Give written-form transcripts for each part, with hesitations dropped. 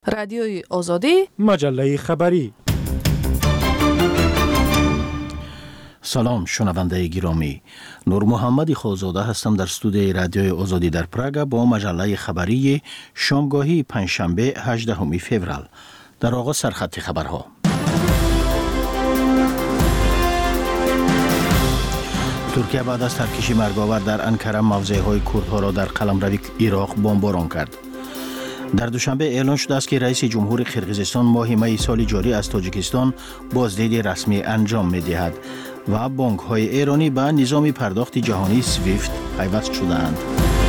رادیوی آزادی، مجله خبری. سلام شنونده گرامی، نور محمد خوزاده هستم در استودیوی رادیوی آزادی در پراگ با مجله خبری شامگاهی پنجشنبه 18 فوریه. در آغاز سرخط خبرها. ترکیه بعد از ترکیش مرگاور در انکره موضع‌های کردها را در قلمرو عراق بمباران کرد. در دوشنبه اعلان شده است که رئیس جمهور قرقیزستان ماه می سال جاری از تاجیکستان بازدید رسمی انجام می‌دهد و بانک‌های ایرانی به نظام پرداخت جهانی سویفت پیوست شده‌اند.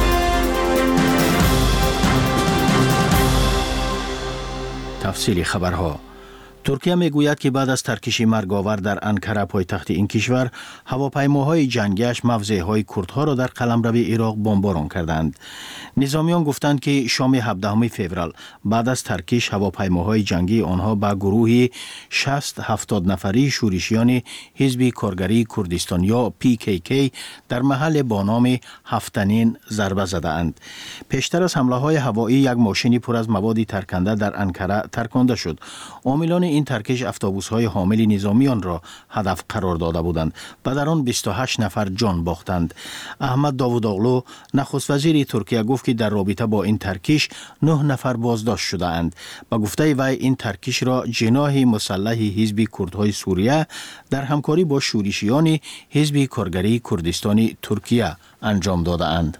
تفصیل خبرها. ترکیه میگوید که بعد از ترکیش مرگاور در انکره پایتخت این کشور، هواپیماهای جنگیش موضع‌های کردها را در قلمرو عراق بمباران کردند. نظامیان گفتند که شام 17 فوریه بعد از ترکیش هواپیماهای جنگی آنها به گروهی 60-70 نفری شورشیان حزب کارگری کردستان یا PKK در محل با نام هفتنین ضربه زدند. پیشتر از حمله‌های هوایی یک ماشین پر از مواد ترکنده در انکره ترکانده شد. عاملان این ترکش اتوبوس‌های حامل نظامیان را هدف قرار داده بودند و در آن 28 نفر جان باختند. احمد داووداغلو نخست وزیر ترکیه گفت که در رابطه با این ترکش 9 نفر بازداشت شده اند. با گفته وی این ترکش را جناح مسلح حزب کردهای سوریه در همکاری با شورشیان حزب کارگری کردستان ترکیه انجام داده اند.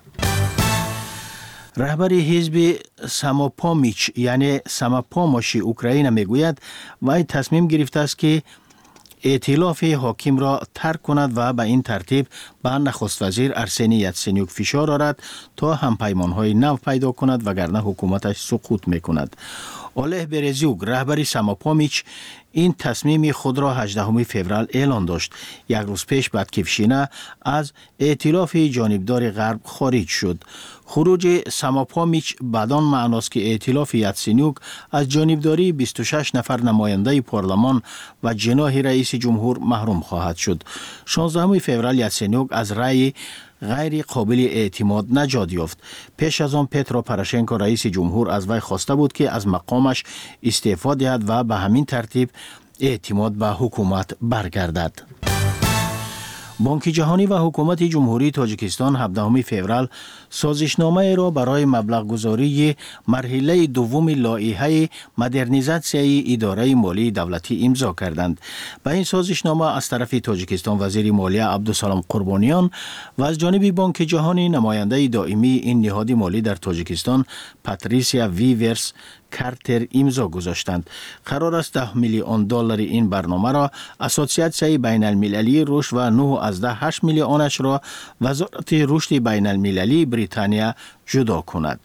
رهبر حزب ساماپامیچ یعنی ساماپاماش اوکراین میگوید وی تصمیم گرفته است که ائتلاف حاکم را ترک کند و به این ترتیب به نخست وزیر ارسنی یاتسنیوک فشار آورد تا همپیمان‌های نو پیدا کند وگرنه حکومتش سقوط میکند. اوله برزیوک رهبر ساماپامیچ این تصمیم خود را 18 فوریه اعلان داشت. یک روز پیش بدکفشینه از ائتلاف جانبدار غرب خارج شد. خروج ساماپامیچ بدان معناست که ائتلاف یاتسنیوک از جانبداری 26 نفر نماینده پارلمان و جناح رئیس جمهور محروم خواهد شد. 16 فوریه یاتسنیوک از رأی غیر قابل اعتماد نجات یافت. پیش از آن پترو پروشنکو رئیس جمهور از وی خواسته بود که از مقامش استعفا دهد و به همین ترتیب اعتماد به حکومت برگردد. بانک جهانی و حکومت جمهوری تاجیکستان 17 فوریه سازشنامه را برای مبلغ گذاری مرحله دوم لایحه مدرنیزاسیون اداره مالی دولتی امضا کردند. به این سازشنامه از طرف تاجیکستان وزیر مالیه عبدالسلام قربانیان و از جانب بانک جهانی نماینده دائمی این نهاد مالی در تاجیکستان پاتریسیا ویورس کارتر امضا گذاشتند. قرار است 10 میلیون دلار این برنامه را اسوسیاسیون بین المللی رشد و 9.8 میلیونش را وزارت رشد بین المللی بریتانیا جدا کند.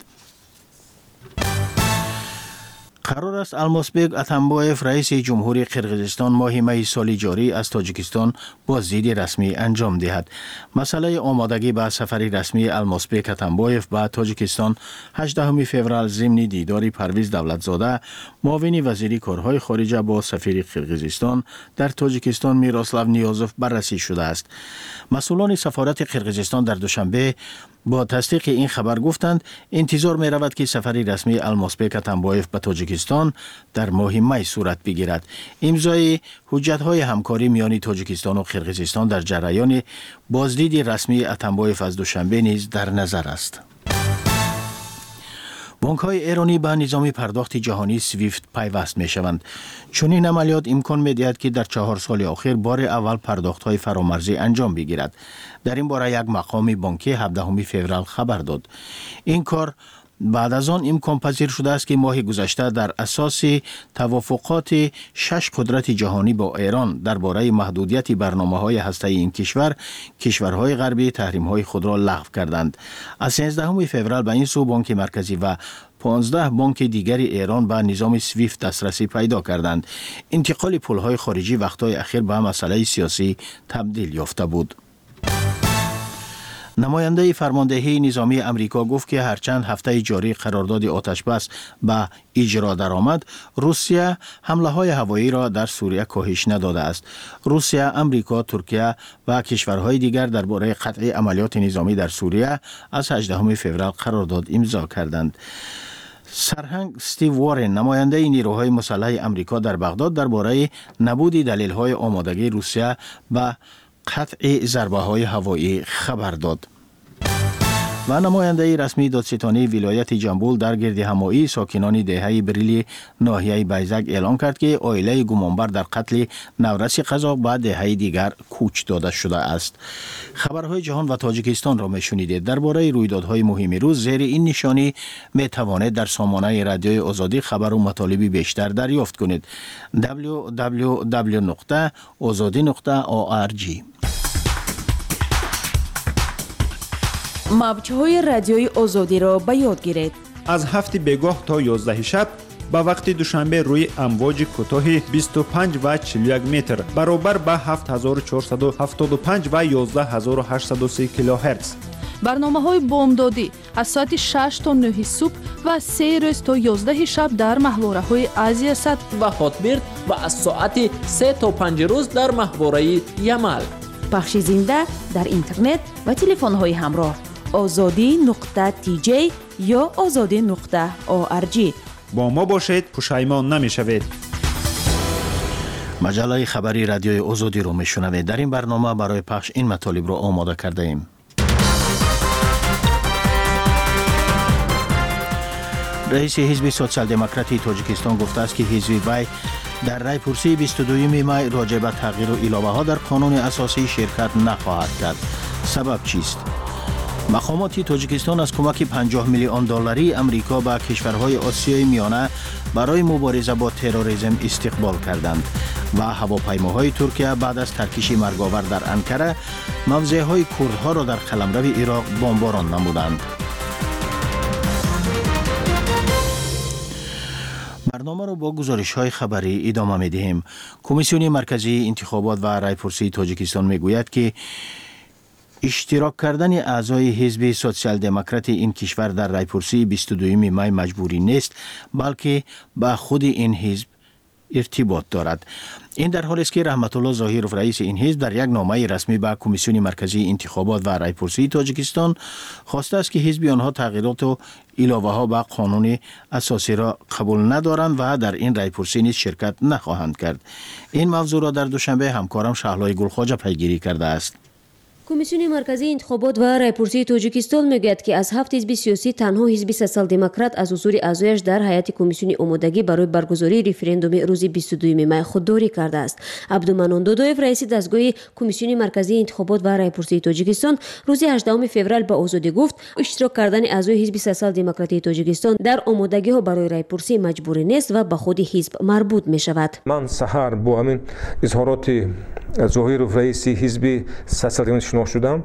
قرار است المازبек اتمبایف رئیس جمهور قرقیزستان ماه می سال جاری از تاجیکستان بازدید رسمی انجام دهد. مسئله آمادگی به سفر رسمی المازبek اتمبایف به تاجیکستان 18 فوریه ضمن دیدار پرویز دولتزاده معاون وزیر کارهای خارجه با سفیر قرقیزستان در تاجیکستان میراسلاو نیازوف بررسی شده است. مسئولان سفارت قرقیزستان در دوشنبه با تصدیق این خبر گفتند انتظار می رود که سفر رسمی المازبek اتمبایف به تاجیکستان در ماه می صورت بگیرد. امضای حجت‌های همکاری میان تاجیکستان و قرقیزستان در جریان بازدید رسمی اتمبایف از دوشنبه نیز در نظر است. بانک‌های ایرانی به نظام پرداخت جهانی سویفت پیوست می‌شوند. چنین عملیات امکان می‌دهد که در 4 سال اخیر بار اول پرداخت‌های فرامرزی انجام بگیرد. در این باره یک مقام بانکی 17 فوریه خبر داد. این کار بعد از آن امکان پذیر شده است که ماه گذشته در اساس توافقات 6 قدرت جهانی با ایران درباره محدودیت برنامه‌های هسته‌ای این کشورهای غربی تحریم‌های خود را لغو کردند. از 13 فوریه به این سو بانک مرکزی و 15 بانک دیگر ایران به نظام سویفت دسترسی پیدا کردند. انتقال پول‌های خارجی وقت‌های اخیر به مسئله سیاسی تبدیل یافته بود. نماینده فرماندهی نظامی امریکا گفت که هرچند هفته جاری قرارداد آتشبس به اجرا درآمد، روسیه حمله‌های هوایی را در سوریه کاهش نداده است. روسیه، امریکا، ترکیه و کشورهای دیگر درباره قطع عملیات نظامی در سوریه از 18 فوریه قرارداد امضا کردند. سرهنگ استیو وارن نماینده نیروهای مسلح آمریکا در بغداد درباره نبود دلیل‌های آمادگی روسیه به قطع ضربه‌های هوایی خبر داد. و نماینده رسمی دادستانی ولایت جنبول در گرد همایی ساکنان دهه بریلی ناحیه بیزک اعلام کرد که عائله گمانبر در قتل نورس قزاق به دهه دیگر کوچ داده شده است. خبرهای جهان و تاجیکستان را میشنیدید. درباره رویدادهای مهم روز زیر این نشانی می توانید در سامانه رادیوی آزادی خبر و مطالبی بیشتر دریافت کنید. www.azadi.org. موج‌های رادیوی آزادی را به یاد گیرید. از 7 بگاه تا 11 شب به وقت دوشنبه روی امواج کوتاه 25 و 41 متر برابر به 7475 و 11830 کیلوهرتز. برنامه‌های بامدادی از ساعت 6 تا 9 صبح و 3 روز تا 11 شب در محوره‌های آسیا صد و هاتبرد و از ساعت 3 تا 5 روز در محوره یمل. پخش زنده در اینترنت و تلفن‌های همراه azadi.tj یا azadi.org. با ما باشید، پشیمان نمی‌شوید. مجله خبری رادیوی آزادی رو میشنوید. در این برنامه برای پخش این مطالب رو آماده کرده ایم. رئیس حزب سوسیال دموکراتی تاجیکستان گفته است که حزب وی در رای پرسی 22 می راجع به تغییر و علاوه ها در قانون اساسی شرکت نخواهد کرد. سبب چیست؟ مقامات تاجیکستان از کمک 50 میلیون دلاری آمریکا به کشورهای آسیای میانه برای مبارزه با تروریسم استقبال کردند و هواپیماهای ترکیه بعد از ترکیش مرگاور در انکره موضعهای کردها را در قلمرو عراق بمباران نمودند. برنامه رو با گزارش‌های خبری ادامه می‌دهیم. کمیسیون مرکزی انتخابات و رایپرسی تاجیکستان میگوید که اشتراک کردن اعضای حزب سوسیال دموکراتی این کشور در رایپرسی 22 می مجبوری نیست، بلکه با خود این حزب ارتباط دارد. این در حالی است که رحمت الله ظاهرов رئیس این حزب در یک نامه رسمی به کمیسیون مرکزی انتخابات و رایپرسی تاجیکستان خواسته است که حزب آنها تغییرات و علاوه ها به قانون اساسی را قبول ندارند و در این رایپرسی نیز شرکت نخواهند کرد. این موضوع را در دوشنبه همکارم شهلای گلخواجه پیگیری کرده است. کمیسیون مرکزی انتخابات و رایپرسی تاجیکستان میگوید که از 7 حزب سیاسی تنها حزب سوسیال دموکرات از حضور اعضایش در هیئت کمیسیون آمادگی برای برگزاری رفراندوم روز 22 می خودداری کرده است. عبدالمنان دودویف رئیس دستگاه کمیسیون مرکزی انتخابات و رایپرسی تاجیکستان روز 18 فوریه به آزادی گفت اشتراک کردن اعضای حزب سوسیال دموکراتی تاجیکستان در آمادگی ها برای رایپرسی مجبوری نیست و به خود حزب مربوط می شود. من سحر با همین اظهارات ظاهرов رئیس حزب سوسیال دموکراتی شدم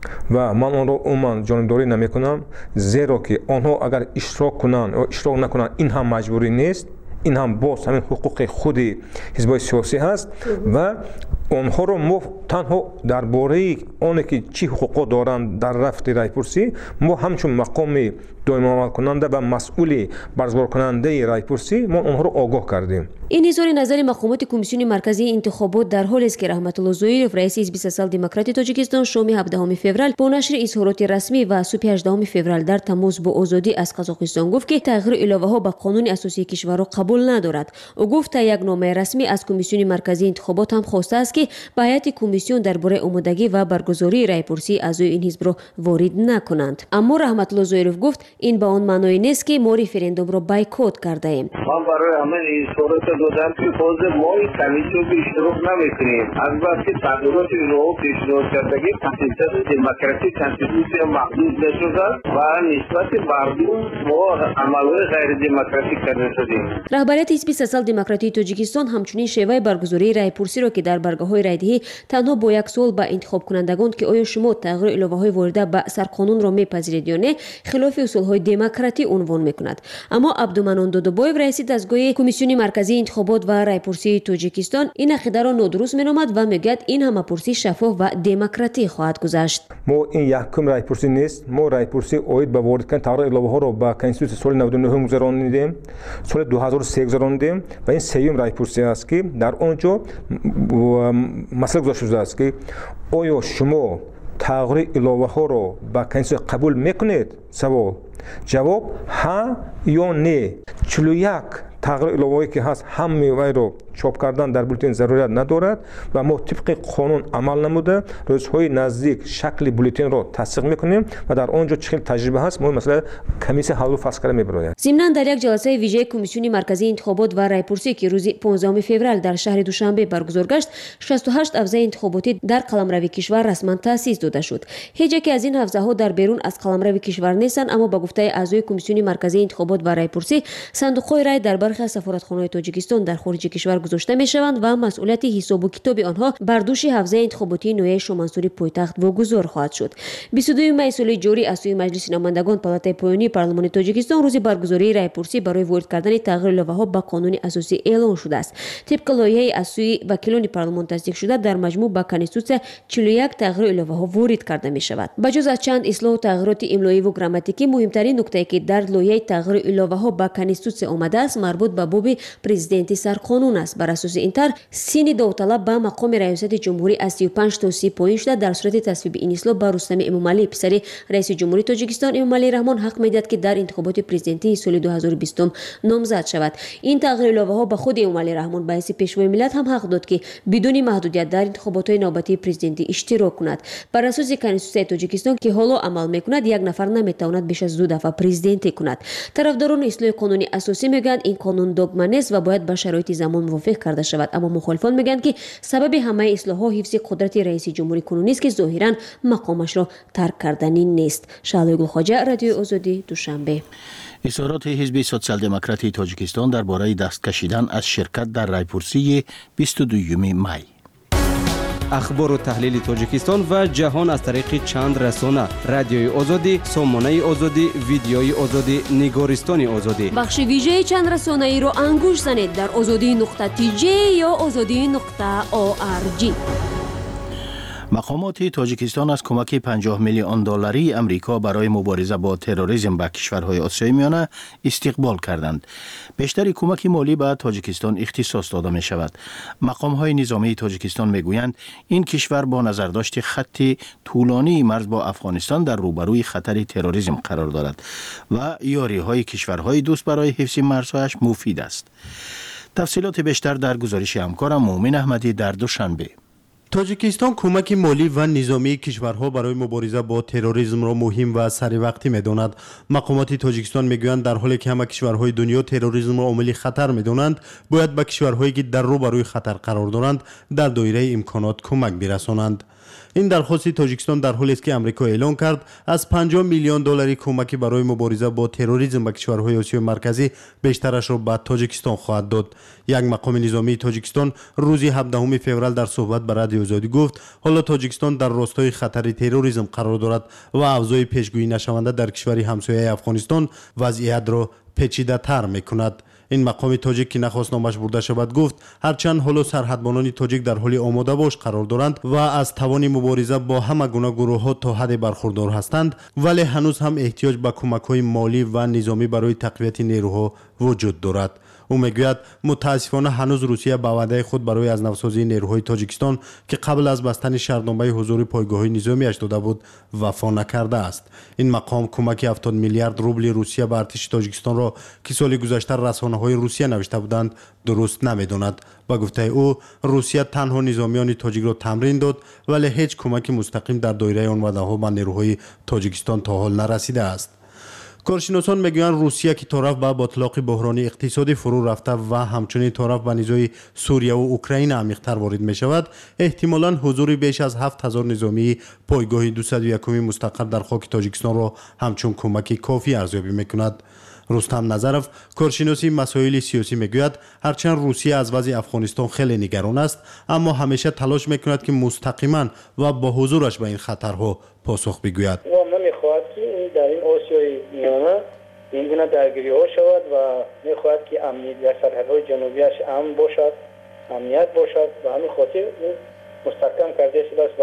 و من آن را عموما جانبداری نمی کنم، زیرا که آنها اگر اشتراک کنند یا اشتراک نکنند این هم مجبوری نیست، این هم باز همین حقوق خود حزب سیاسی هست و آنها را ما تنها درباره آنه که چی حقوق دارند در رفت رایپرسی ما همچون مقام دائم عمل کننده و مسئول برگزار کننده رایپرسی ما آنها را آگاه کردیم. این اظهار نظر مقامات کمیسیون مرکزی انتخابات در حالی است که رحمت الله ظاهرov رئیس حزب سوسیال دموکراتی تاجیکستان شام 17 فوریه با نشر اظهارات رسمی و صبح 18 فوریه در تماس با آزادی از قزاقستان گفت که تغییر علاوه ها به قانون اساسی کشور را قبول ندارد. او گفت تا یک نامه رسمی از کمیسیون مرکزی انتخابات هم خواسته است که به هیئت کمیسیون درباره آمادگی و برگزاری رایپرسی اعضای این حزب را وارد نکنند. اما رحمت الله ظاهرov گفت این به آن معنی نیست که ما رفراندوم را بایکوت کرده ایم. ما برای همه اظهارات دادم که باز ما این کمیسیون به اشتراک نمیکنیم. البته تغییرات رو پیشنهاد کردگی تاسیسات دموکراسی کنستیتوسیا محدود نشده و نسبت مردم ما عملهای غیر دموکراتیک کرده شدیم. رهبریت حزب سوسیال دموکراتی تاجیکستان همچنین شیوه برگزاری رایپرسی را که در برگه‌های رایدهی تنها با یک سوال به انتخاب کنندگان که آیا شما تغییر علاوه‌های وارده به سرقانون را میپذیرید یا نه خلاف اصول‌های دموکراتی عنوان میکند. اما عبدالمنان دودوبایف رئیس دستگاه کمیسیون مرکزی انتخابات و رایپرسی تاجیکستان این عقیده را نادرست مینامد و میگوید این همه‌پرسی شفاف و دموکراتی خواهد گذشت. ما این یکم رایپرسی نیست، ما رایپرسی اوید به وارد کردن تغییر علاوه‌ها را با کنستیتوسیون سال 99 گذراندیم، سال 2003 گذراندیم و این سوم رایپرسی است که در آنجا مسئله گذاشته شده است که آیا شما تغییر الوه ها رو با کنسیستانسی قبول میکنید؟ سوال جواب ها یا نه. 41 تغییر الوه‌ای که هست همه وای رو چاپ کردن در بولتن ضرورت ندارد و ما طبق قانون عمل نموده روزهای نزدیک شکل بولتن رو تصدیق میکنیم و در آنجا چه تجربه هست ما مثلا کمیسیون حل و فصل کرده میبراید. ضمناً در یک جلسه ویژه کمیسیون مرکزی انتخابات و رایپرسی که روز 15 فوریه در شهر دوشنبه برگزار گشت 68 حوزه انتخاباتی در قلمرو کشور رسما تأسیس داده شد. هیچ یک از این حوزه ها در بیرون از قلمرو کشور نیستند، اما با گفته اعضای کمیسیون مرکزی انتخابات و رایپرسی صندوق‌های رای در برخی از سفارتخانه‌های تاجیکستان در خارج کشور گذاشته میشوند و مسئولیت حساب و کتاب آنها بر دوش حوزه انتخاباتی نوعه شومنسوری پایتخت واگذار خواهد شد. 22 می سال جاری از سوی مجلس نمایندگان پالاتای پایانی پارلمان تاجیکستان روز برگزاری رایپرسی برای وارد کردن تغییر الوه‌ها با قانون اساسی اعلان شده است. طبق لایحه از سوی وکیلان پارلمان تصدیق شده در مجموع با کنستیتوسیون 41 تغییر الوه‌ها وارد کرده می شود. بجز از چند اصلاح و تغییرات املایی و گراماتیکی، مهمترین نکته که در لایحه تغییر الوه‌ها با کنستیتوسیون آمده است مربوط به باب پرزیدنتی سرقانون است. بر اساس این طرح سین داوطلب به مقام ریاست جمهوری از 35 تا 30 پایین شده. در صورت تصویب این اصلاح به رستم امامعلی پسر رئیس جمهوری تاجیکستان امامعلی رحمان حق میدهد که در انتخابات پرزیدنتی سال 2020 نامزد شود. این تغییر الوه‌ها به خود امامعلی رحمان به حیث پیشوای ملت هم حق داد که بدون محدودیت در انتخابات نوبتی پرزیدنتی اشتراک کند. بر اساس کنستیتوسیون تاجیکستان که حالا عمل میکند یک نفر نمیتواند بیش از 2 دفعه پرزیدنتی کند. طرفداران اصلاح قانونی اساسی میگویند این قانون دگمه نیست و باید به شرایط زمان موافق کرده شود، اما مخالفان میگویند که سبب همه اصلاح‌ها حفظ قدرت رئیس جمهوری کنونی است که ظاهراً مقامش را ترک کردنی نیست. شعله گلخواجه، رادیو آزادی، دوشنبه. اظهارات حزب سوسیال دموکراتی تاجیکستان درباره دست کشیدن از شرکت در رایپرسی 22 می. اخبار و تحلیل تاجیکستان و جهان از طریق چند رسانه: رادیوی آزادی، سامانه آزادی، ویدیوی آزادی، نگارستان آزادی. بخش ویژه چند رسانه ای رو انگوش زنید در azadi.tj یا azadi.org. مقامات تاجیکستان از کمک 50 میلیون دلاری امریکا برای مبارزه با تروریسم به کشورهای آسیای میانه استقبال کردند. بیشتر کمک مالی به تاجیکستان اختصاص داده می شود. مقامهای نظامی تاجیکستان می گویند این کشور با نظرداشت خط طولانی مرز با افغانستان در روبروی خطر تروریسم قرار دارد و یاری های کشورهای دوست برای حفظ مرزهایش مفید است. تفصیلات بیشتر در گزارش همکارم مومن احمدی در دوشنبه. تاجیکستان کمک مالی و نظامی کشورها برای مبارزه با تروریسم را مهم و سری وقتی می‌داند. مقامات تاجیکستان میگویند در حالی که همه کشورهای دنیا تروریسم را عامل خطر می‌دانند، باید به کشورهایی که در روبروی خطر قرار دارند در دایره امکانات کمک برسانند. این درخواست تاجیکستان در حالی است که امریکا اعلام کرد از 50 میلیون دلاری کمک برای مبارزه با تروریسم به کشورهای آسیای مرکزی بیشترش را به تاجیکستان خواهد داد. یک مقام نظامی تاجیکستان روز 17 فوریه در صحبت با رادیو آزادی گفت حالا تاجیکستان در راستای خطر تروریسم قرار دارد و افزای پیشگویی نشونده در کشوری همسایه افغانستان وضعیت را پیچیده تر می‌کند. این مقام تاجیک که نخواست نامش برده شود گفت هرچند حالا سرحدبانان تاجیک در حال آماده باش قرار دارند و از توان مبارزه با همه گونه گروه‌ها تا حد برخوردار هستند، ولی هنوز هم احتیاج به کمک‌های مالی و نظامی برای تقویت نیروها وجود دارد. او میگوید متاسفانه هنوز روسیه به وعده خود برای از نوسازی نیروهای تاجیکستان که قبل از بستن شرطنامه حضور پایگاه‌های نظامی‌اش داده بود وفا نکرده است. این مقام کمک 70 میلیارد روبل روسیه به ارتش تاجیکستان را که سال گذشته رسانه‌های روسیه نوشته بودند درست نمی‌داند. با گفته او روسیه تنها نظامیان تاجیک را تمرین داد ولی هیچ کمک مستقیم در دایره آن وعده‌ها به نیروهای تاجیکستان تا حال نرسیده است. کارشناسان میگویند روسیه که طرف به باطلاق بحرانی اقتصادی فرو رفته و همچنین طرف به نزاع سوریه و اوکراین عمیق‌تر وارد می شود، احتمالاً حضور بیش از 7000 نظامی پایگاه 201 مستقر در خاک تاجیکستان را همچون کمک کافی ارزیابی میکند. رستم نظرف کارشناسی مسائل سیاسی میگوید هرچند روسیه از وضع افغانستان خیلی نگران است، اما همیشه تلاش میکند که مستقیما و با حضورش به این خطرها پاسخ بگوید. در این آسیای میانه این گونه درگیری ها شود و میخواهد که امنیت در سرحدهای جنوبیش امن باشد، امنیت باشد و همین خاطر مستحکم کرده شده است و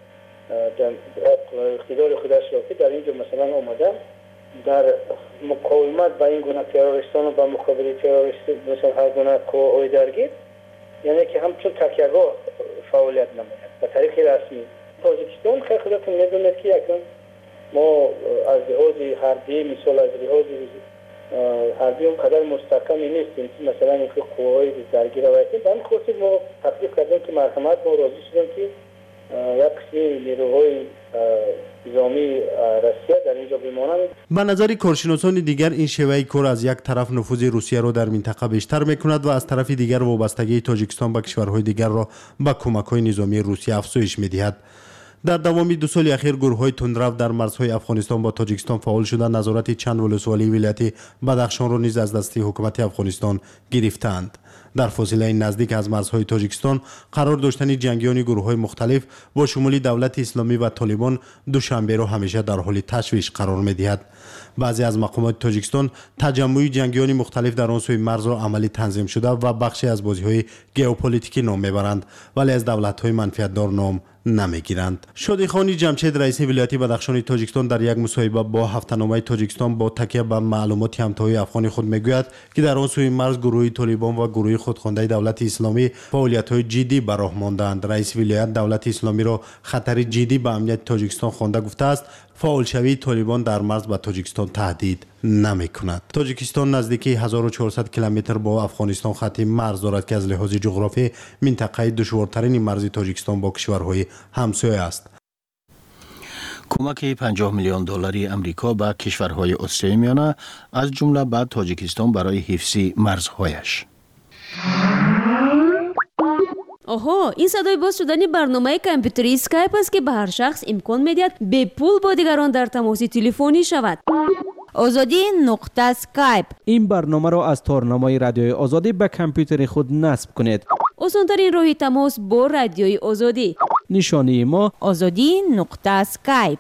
اقتدار خودش را که در اینجا مثلا آمده در مقاومت با این گونه تروریستان و با مقابل تروریست مثلا هر گونه قواهای درگیر، یعنی که همچون تکیه‌گاه فعالیت نماید به طریق رسمی تاجیکستان خودتون میدونید که اکنون ما از لحاظ حربی مثال از لحاظ حربی اونقدر مستحکمی نیستیم که مثلا این قوای درگیر وایسیم. به همین خاطر ما تکلیف کردیم که مرحمت ما راضی شدیم که یک قسمی نیروهای نظامی روسیه در اینجا بمانند. به نظر کارشناسان دیگر این شیوه کار از یک طرف نفوذ روسیه را در منطقه بیشتر میکند و از طرف دیگر وابستگی تاجیکستان به کشورهای دیگر را به کمک‌های نظامی روسیه افزایش می‌دهد. در دوام 2 سال اخیر گروه‌های تندرو در مرزهای افغانستان با تاجیکستان فعال شده نظارت چند ولسوالی ولایت بدخشان را نیز از دست حکومت افغانستان گرفتند. در فاصله نزدیک از مرزهای تاجیکستان قرار داشتن جنگیان گروه‌های مختلف با شمول دولت اسلامی و طالبان دوشنبه را همیشه در حال تشویش قرار می‌دهد. بعضی از مقامات تاجیکستان تجمع جنگیان مختلف در آن سوی مرز را عملی تنظیم شده و بخشی از بازی‌های ژئوپلیتیکی نام می‌برند ولی از دولت‌های منفعت‌دار نام نمیگیرند. شادیخانی جمشید رئیس ولایت بدخشان تاجیکستان در یک مصاحبه با هفته‌نامه تاجیکستان با تکیه بر معلومات همتای افغان خود میگوید که در آن سوی مرز گروه طالبان و گروه خودخوانده دولت اسلامی فعالیت‌های جدی به راه ماندند. رئیس ولایت دولت اسلامی را خطر جدی به امنیت تاجیکستان خوانده گفته است فعال شوی طالبان در مرز به تاجیکستان تهدید نمی‌کند. تاجیکستان نزدیکی 1400 کیلومتر با افغانستان خط مرز دارد که از لحاظ جغرافی منطقه دشوارترین مرز تاجیکستان با کشورهای همسایه است. کمک 50 میلیون دلاری امریکا به کشورهای آسیای میانه از جمله به تاجیکستان برای حفظ مرزهایش. آها، این صدای باز شدن برنامه کامپیوتری اسکایپ است که به هر شخص امکان میدهد به پول با دیگران در تماس تلفنی شود. آزادی نقطه اسکایپ. این برنامه را از تارنمای رادیوی آزادی به کامپیوتر خود نصب کنید. آسان‌ترین راه تماس با رادیوی آزادی. نشانی ما آزادی نقطه اسکایپ.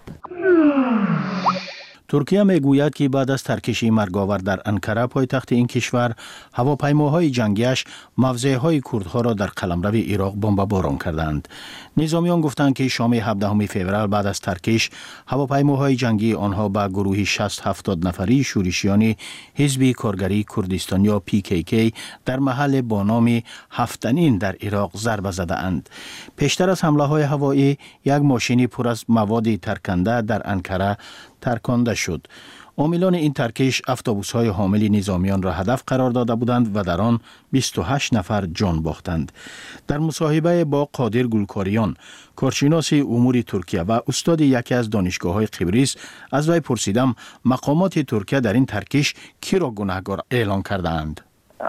ترکیه میگوید که بعد از ترکشی مرگاور در انکره پایتخت این کشور، هواپیماهای جنگیش موضعهای کردها را در قلمرو عراق بمباران کردند. نظامیان گفتند که شام 17 فوریه بعد از ترکش هواپیماهای جنگی آنها به گروهی 60-70 نفری شورشیان حزب کارگری کردستان یا PKK در محل با نام هفتنین در عراق ضربه زدند. پیشتر از حمله های هوایی یک ماشین پر از مواد ترکنده در انکره ترکانده شد. عاملان این ترکش اتوبوس‌های حامل نظامیان را هدف قرار داده بودند و در آن 28 نفر جان باختند. در مصاحبه با قادر گلکاریان، کارشناس امور ترکیه و استاد یکی از دانشگاه‌های قبرس، از وی پرسیدم مقامات ترکیه در این ترکش کی را گناهکار اعلام کردند.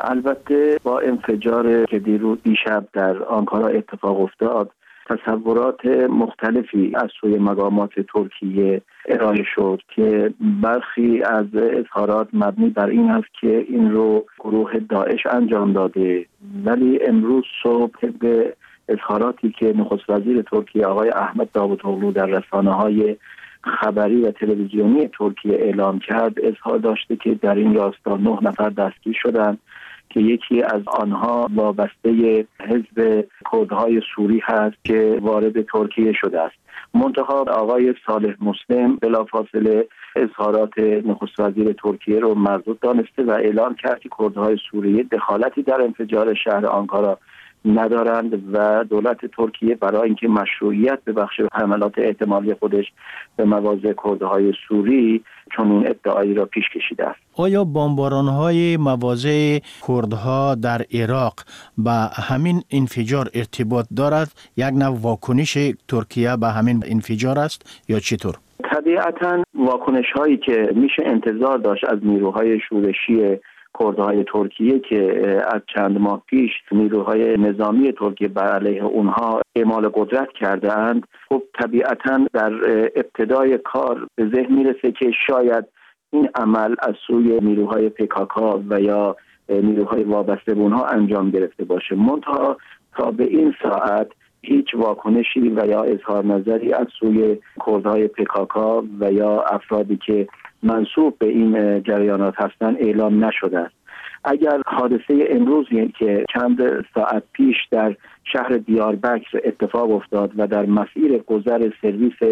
البته با انفجار که دیشب در آنکارا اتفاق افتاد، تصورات مختلفی از سوی مقامات ترکیه ارائه شد که برخی از اظهارات مبنی بر این است که این رو گروه داعش انجام داده، ولی امروز صبح به اظهاراتی که نخست وزیر ترکیه آقای احمد داوطوغلو در رسانه‌های خبری و تلویزیونی ترکیه اعلام کرد، اظهار داشته که در این راستا 9 نفر دستگیر شدند که یکی از آنها وابسته حزب کردهای سوری هست که وارد ترکیه شده است. منتها آقای صالح مسلم بلافاصله اظهارات نخست وزیر ترکیه رو مردود دانسته و اعلام کرد که کردهای سوریه دخالتی در انفجار شهر آنکارا ندارند و دولت ترکیه برای اینکه مشروعیت به بخش حملات احتمالی خودش به مواضع کردهای سوری چون ادعایی را پیش کشیده است. آیا بمباران‌های مواضع کردها در عراق با همین انفجار ارتباط دارد؟ یک نوع واکنش ترکیه به همین انفجار است یا چطور؟ طبیعتاً واکنش‌هایی که میشه انتظار داشت از نیروهای شورشی کردهای ترکیه که از چند ماه پیش نیروهای نظامی ترکیه بر علیه اونها اعمال قدرت کرده اند، خب طبیعتاً در ابتدای کار به ذهن میرسه که شاید این عمل از سوی نیروهای PKK و یا نیروهای وابسته به اونها انجام گرفته باشه. منتها تا به این ساعت هیچ واکنشی و یا اظهار نظری از سوی کردهای PKK و یا افرادی که منسوب به این جریانات هستند اعلام نشده است. اگر حادثه امروز که چند ساعت پیش در شهر دیاربکر اتفاق افتاد و در مسیر گذر سرویس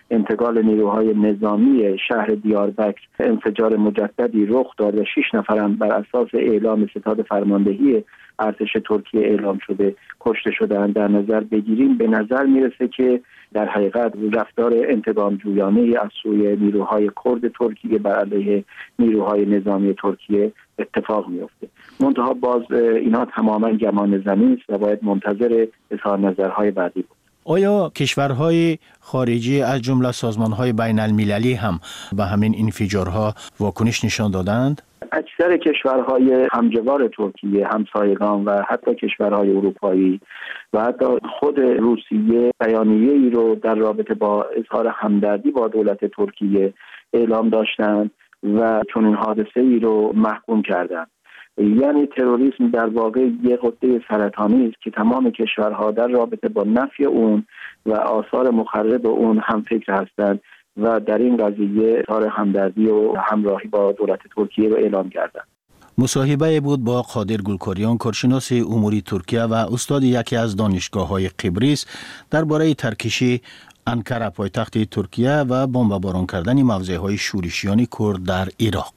انتقال نیروهای نظامی شهر دیاربکر انفجار مجددی رخ داد و 6 نفرم بر اساس اعلام ستاد فرماندهی ارتش ترکیه اعلام شده کشته شدند در نظر بگیریم، به نظر میرسه که در حقیقت رفتار انتقام جویانه از سوی نیروهای کرد ترکیه بر علیه نیروهای نظامی ترکیه اتفاق میفته. منتها باز اینها تماما گمان زمین است و باید منتظر اظهار نظرهای بعدی بود. آیا کشورهای خارجی از جمله سازمانهای بین المللی هم به همین انفجارها واکنش نشان دادند؟ اکثر کشورهای همجوار ترکیه، همسایگان و حتی کشورهای اروپایی و حتی خود روسیه بیانیه‌ای رو در رابطه با اظهار همدردی با دولت ترکیه اعلام داشتند و چنین حادثه‌ای رو محکوم کردند. یعنی تروریسم در واقع یک غده سرطانی است که تمام کشورها در رابطه با نفی اون و آثار مخرب اون هم فکر هستند و در این قضیه اظهار همدردی و همراهی با دولت ترکیه رو اعلام کردند. مصاحبه بود با قادر گلکاریان، کارشناس امور ترکیه و استاد یکی از دانشگاه‌های قبرس درباره ترکشی انکره پایتخت ترکیه و بمباران کردن موضع‌های شورشیان کرد در عراق.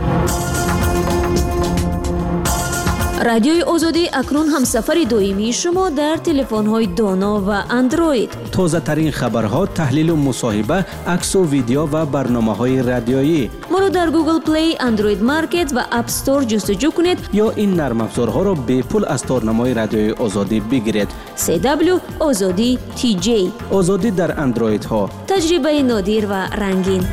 رادیوی آزادی اکنون هم سفر دائمی شما در تلفن‌های دانا و اندروید. تازه ترین خبرها، تحلیل و مصاحبه، عکس و ویدیو و برنامه‌های رادیویی. ما رو در گوگل پلی، اندروید مارکت و اپ استور جستجو کنید یا این نرم افزارها را به پول از تارنمای رادیوی آزادی بگیرید. CW آزادی TJ. آزادی در اندروید ها. تجربه نادر و رنگین.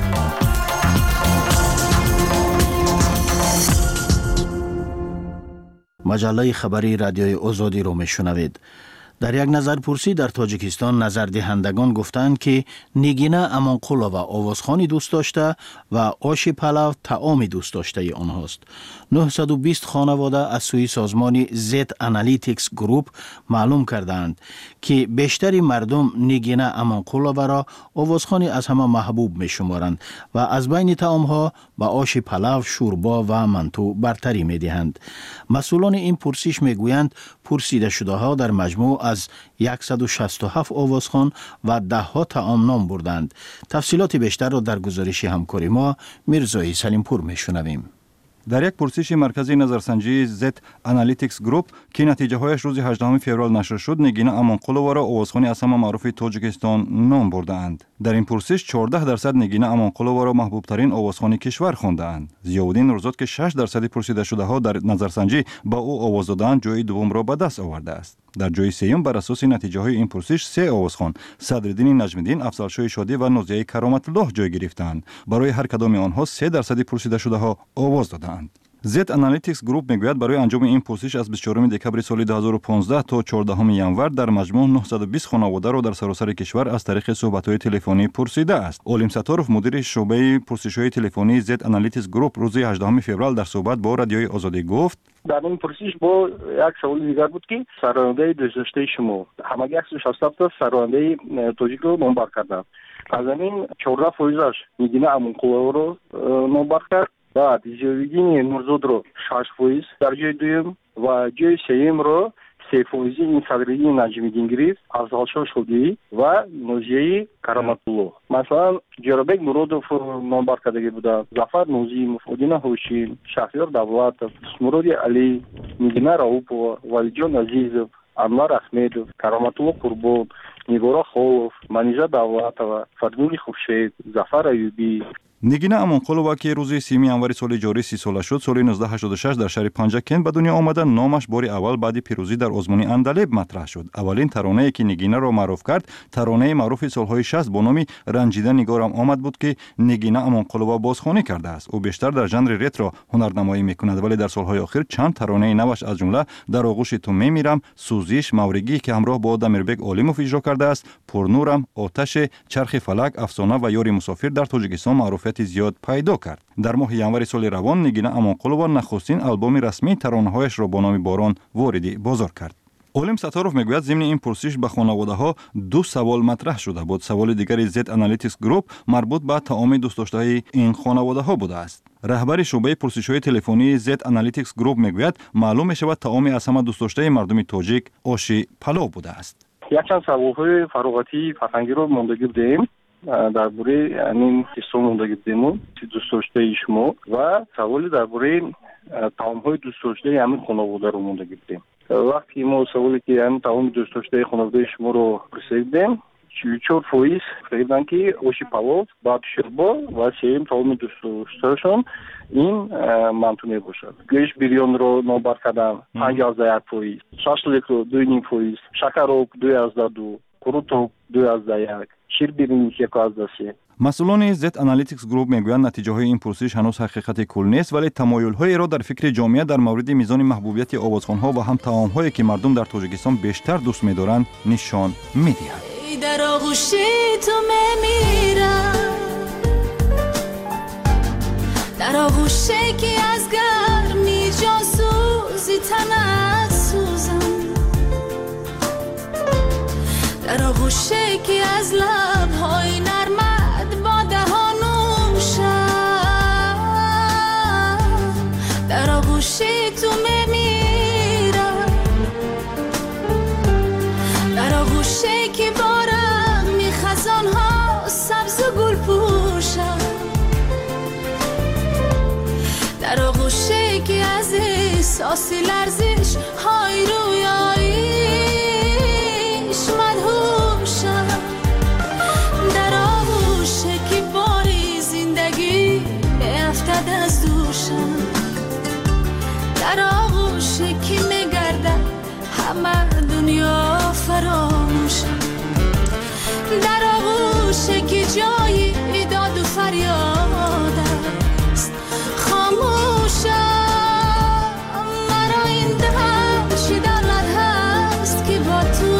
مجله خبری رادیوی آزادی رو میشنوید. در یک نظرپرسی در تاجیکستان نظردهندگان گفتند که نگینه امانقلووا آوازخوانی دوست داشته و آش پلو طعام دوست داشته آنهاست. 920 خانواده از سوی سازمان زد انالیتیکس گروپ معلوم کردند که بیشتری مردم نگینه امانقلووا را آوازخوانی از همه محبوب می شمارند و از بین طعامها به آش پلو، شوربا و منتو برتری می دهند. مسئولان این پرسش می گویند پرسیده شده ها در مجموع از 167 آوازخوان و 10 ها طعام نام بردند. تفصیلات بیشتر را در گزارش همکاری ما میرزایی سلیمپور میشنویم. در یک پرسش مرکزی نظرسنجی زد انالیتیکس گروپ که نتیجه هایش روز 18 فوریه نشر شد، نگینه امانقلووا را آوازخوانی از همه معروف تاجیکستان نام برده‌اند. در این پرسش 14% نگینه امانقلووا را محبوب ترین آوازخوانی کشور خواندند. ضیاءالدین روزاد که 6% پرسیده شده ها در نظرسنجی با او آواز دادند، جای دوم را به دست آورده است. در جای سوم بر اساس نتیجه های این پرسش 3 آوازخوان صدرالدین نجم‌الدین، افضلشاه شادی و نازیه کرامت الله جای گرفتند. برای هر کدام آنها 3% پرسیده شده ها آواز دادند. زد انالیتیکس گروپ میگوید برای انجام این پرسش از 24 دکبر سال 2015 تا 14 ژانویه در مجموع 920 خانواده را در سراسر کشور از طریق صحبت‌های تلفنی پرسیده است. اولیم ستاروف مدیر شعبه پرسش‌های تلفنی زد انالیتیکس گروپ روز 18 فوریه در صحبت با رادیوی آزادی گفت: در این پرسش با یک سوال دیگر بود که سرانده دوست شما همه 167 تا سرانده تاجیک رو نامبر کردند. از این 14% میگینه امانقلووا رو نامبر کرد. بعد جویدین نورزاد رو 6% در جای دوم و جای سوم رو 3% این صدرالدین نجم‌الدین گرفت، افضلشاه شادی و نازیه کرامت الله. مثلا جرابک مرادوف نامبر کرده بوده، ظفر نوزی، مفیدین هوشی، شهریار دولتов، مراد علی، نگینه راوپова، ولیجان عزیزов، انور احمدов، کرامت الله قربان، نگارا خولов، منیژه دولتова، فردولی خورشید، ظفر ایوبی. نگینه امانقلووا که روز 3 ژانویه سال جاری 30 ساله شد، سال 1986 در شهر پنجکند به دنیا آمده. نامش بار اول بعد پیروزی در آزمون اندلیب مطرح شد. اولین ترانه‌ای که نگینه را معروف کرد، ترانه معروف سالهای 60 با نام رنجیده نگارم آمد بود که نگینه امانقلووا بازخوانی کرده است. او بیشتر در ژانر رترو هنرنمایی میکند، ولی در سالهای اخیر چند ترانه نوش از جمله در آغوش تو میمیرم، سوزش، مورگی که همراه با دمیربک علیموف اجرا کرده است، پرنورم، آتش، چرخ فلک، افسانه و یاری مسافر در تاجیکستان معروفیت زیاد پیدا کرد. در ماه ژانویه سال روان نگینه امانقلووا نخستین آلبوم رسمی ترانه‌هایش را با نام باران وارد بازار کرد. اولیم ستاروف میگوید ضمن این پرسش به خانواده‌ها 2 سوال مطرح شده بود. سوال دیگری زد انالیتیکس گروپ مربوط به طعام دوست داشته این خانواده‌ها بوده است. رهبر شعبه پرسش‌های تلفنی زد انالیتیکس گروپ میگوید معلوم میشود طعام از همه دوست داشته مردم تاجیک آش پلو بوده است. یک چند سوال‌های فراغتی فرهنگی رو ماندگی بودیم. درباره همین تست‌ها مونده گفتیم دوست داشته شما و سوالی درباره طعام‌های دوست داشته همین خانواده رو مونده گفتیم. وقتی ما سوالی که همین طعام دوست داشته خانواده شما رو پرسیدیم 44% گفتن که آش پلو، بعد شوربا و سیم طعام دوست داشتهشون این منطقه می باشد. گوشت بریان رو نوبر کردن 5.1%، شاشلیک رو 2.5%، شکروک 2.2%، قروتوک 2.1%، شیر برنج 1.3%. مسئولان Z Analytics Group میگویند نتیجه‌های این پرسش هنوز حقیقت کل نیست، ولی تمایل‌هایی را در فکر جامعه در مورد میزان محبوبیت آوازخوان‌ها و هم طعام‌هایی که مردم در تاجیکستان بیشتر دوست می‌دارند نشان می‌دهد. در آغوش تو میمیرم، در آغوش که از گرمی جاسوزی تنت سوزم، در آغوش که از لب‌های نرمت با دهانوشم، در آغوش تو میمیرم، در آغوش که بارم خزان‌ها سبز و گل پوشم، در آغوش که از احساس لرزش های رویاییش مدهوشم، در آغوش که باری زندگی افتد از دوشم، در آغوش که میگرده همه دنیا فراموشم، در آغوش که جای داد و فریاد است خاموشم، مرا این دشت دولت هست که با تو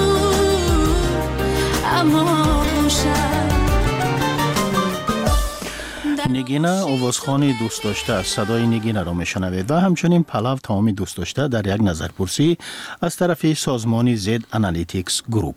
اما خوشم. نگینه آوازخوان دوست داشته از صدای نگینه را میشنوید و همچنین پلو طعام دوست داشته در یک نظرپرسی از طرف سازمان Z Analytics Group.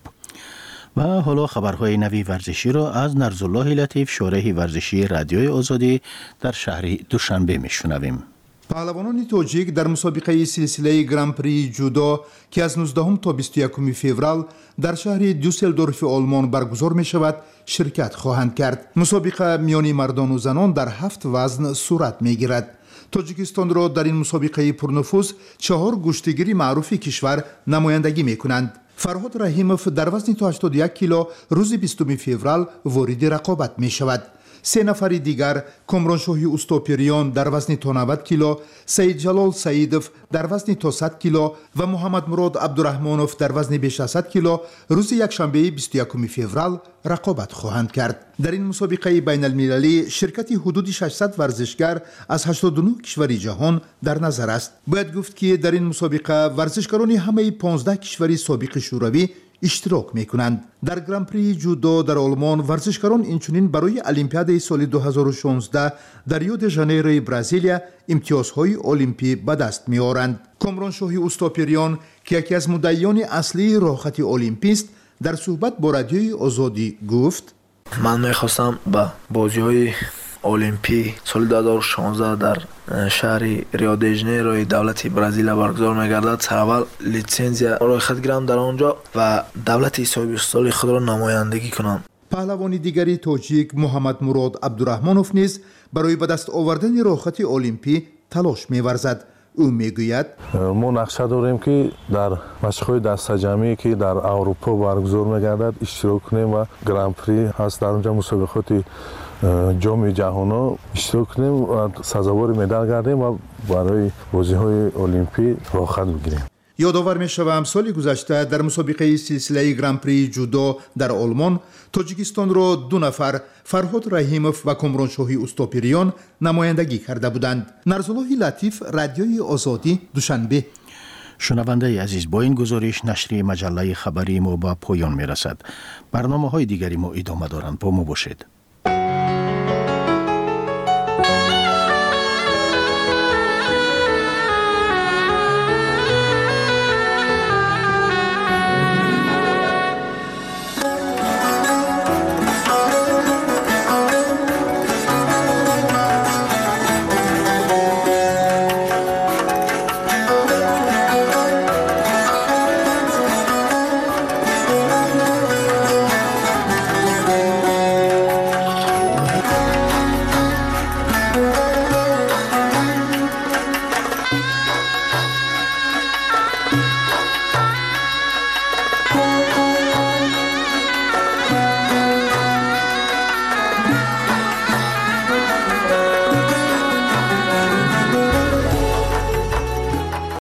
و حالا خبرهای نوی ورزشی را از نرزالله لطیف شارح ورزشی رادیوی آزادی در شهر دوشنبه میشنویم. پهلوانان تاجیک در مسابقه سلسله گران پری جودو که از 19 تا 21 فوریه در شهر دوسلدورف آلمان برگزار می شود شرکت خواهند کرد. مسابقه میان مردان و زنان در 7 وزن صورت می گیرد. تاجیکستان را در این مسابقه پرنفوذ 4 گشتگیری معروف کشور نمایندگی می کنند. فرهاد رحیموف در وزن تا 81 کیلو روز 20 فوریه وارد رقابت می شود. 3 نفر دیگر کامرانشاهی اوستاپیریان در وزن تا 90 کیلو، سید جلال سعیدوف در وزن تا 100 کیلو و محمد مراد عبدالرحمانوف در وزن بیش از 100 کیلو روز یکشنبه 21 فوریه رقابت خواهند کرد. در این مسابقه بین المللی شرکت حدود 600 ورزشگر از 89 کشور جهان در نظر است. باید گفت که در این مسابقه ورزشکاران همه 15 کشور سابق شوروی اشتراک میکنند. در گران پری جودو در آلمان ورزشکاران اینچنین برای المپیاد سال 2016 در ریو د ژانیروی برزیلیا امتیازهای المپی به دست میآورند. کامرانشاهی اوستاپیریان که یکی از مدعیان اصلی راهخط المپی است در صحبت با رادیوی آزادی گفت: من میخواستم به بازی‌های المپی سال 2016 در شهر ریو د ژانیروی دولت برزیل برگزار می‌گردد. اول لیسانسیا رایخت گیرم در آنجا و دولت صاحب خود را نمایندگی کنم. پهلوانی دیگری تاجیک محمد مراد عبدالرحمانوف نیز برای به دست آوردن رایخت المپی تلاش می‌ورزد. او میگوید: ما نقشه داریم که در مشق‌های دسته‌جمعی که در اروپا برگزار می‌گردد اشتراک کنیم و گران پری هست در اونجا مسابقات جام جهانی اشتراک کنیم و سزاوار مدال گردیم و برای بازی‌های المپی رخصت بگیریم. یادآور می‌شوم سال گذشته در مسابقه سلسله گران پری جودو در آلمان تاجیکستان را 2 نفر فرهاد رحیموف و کامرانشاهی اوستاپیریان نمایندگی کرده بودند. نرزالله لطیف رادیوی آزادی دوشنبه. شنونده عزیز، با این گزارش نشر مجله خبری ما به پایان میرسد. برنامه‌های دیگری ما ادامه دارند. با ما باشید.